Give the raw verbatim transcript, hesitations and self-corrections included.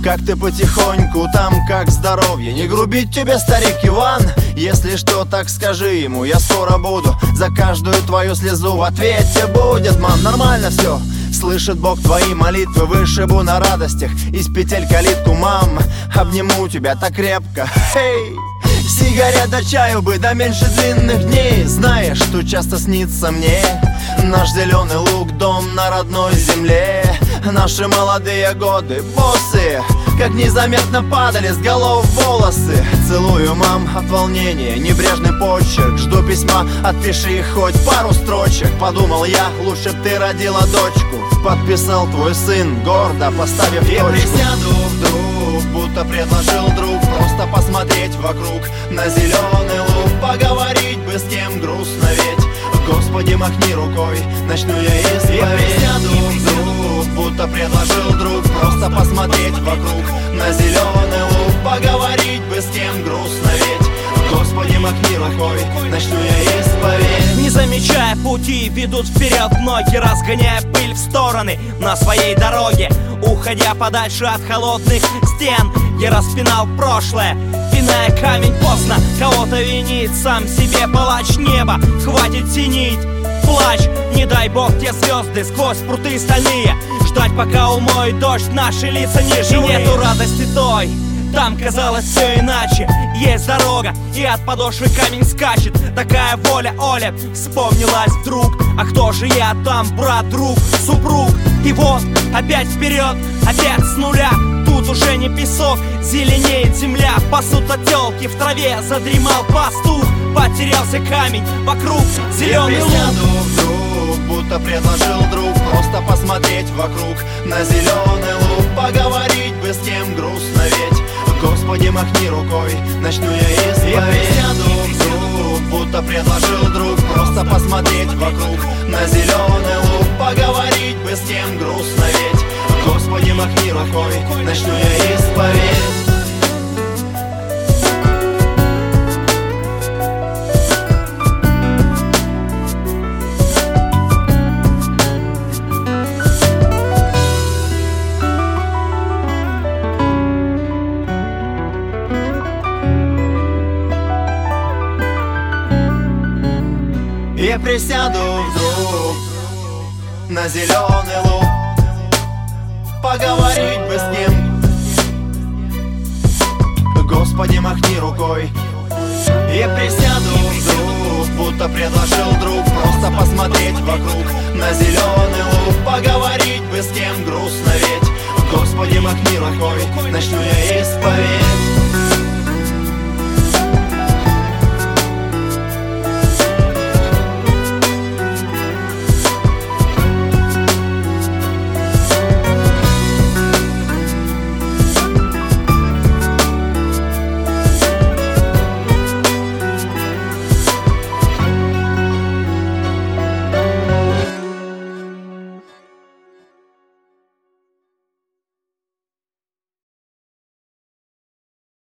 как ты потихоньку там, как здоровье? Не грубить тебе, старик Иван? Если что, так скажи ему, я скоро буду. За каждую твою слезу в ответе будет, мам. Нормально все, слышит Бог твои молитвы. Вышибу на радостях из петель калитку, мам. Обниму тебя так крепко, хей. Сигарет до чаю бы, да меньше длинных дней. Знаешь, что часто снится мне наш зеленый луг, дом на родной земле. Наши молодые годы, боссы, как незаметно падали с голов волосы. Целую, мам, от волнения, небрежный почерк. Жду письма, отпиши хоть пару строчек. Подумал я, лучше б ты родила дочку. Подписал твой сын, гордо поставив точку. Я присяду вдруг, будто предложил друг, просто посмотреть вокруг на зеленый луг. Поговорить бы с кем, грустно ведь. Господи, махни рукой, начну я исповедь. Я присяду вдруг, будто предложил друг, просто посмотреть вокруг на зеленый луг. Поговорить бы с кем, грустно ведь. Господи, махни рукой, начну я исповедь. Не замечая пути, ведут вперед ноги, разгоняя пыль в стороны на своей дороге. Уходя подальше от холодных стен, я распинал прошлое, пиная камень поздно. Кого-то винит, сам себе палач неба. Хватит синить, плачь, не дай бог те звезды сквозь пруты стальные. Ждать, пока умоет дождь, наши лица не живые. И нету радости той, там казалось все иначе. Есть дорога, и от подошвы камень скачет. Такая воля, Оля, вспомнилась вдруг. А кто же я там, брат, друг, супруг? И вот, опять вперед, опять с нуля. Тут уже не песок, зеленеет земля. Пасут отелки, в траве задремал пастух. Потерялся камень, вокруг зеленый луг. Я присяду вдруг, будто предложил друг, просто посмотреть вокруг на зеленый луг. Поговорить бы с кем, грустно ведь. Господи, махни рукой, начну я исповедь. Я присяду вдруг, будто предложил друг, просто посмотреть вокруг на зеленый луг. Поговорить бы с кем, грустно ведь. Господи, махни рукой, начну я исповедь. Я присяду вдруг на зеленый луг. Поговорить бы с кем, Господи, махни рукой. Я присяду вдруг, будто предложил друг, просто посмотреть вокруг на зеленый луг. Поговорить бы с кем, грустно ведь. Господи, махни рукой, начну я исповедь.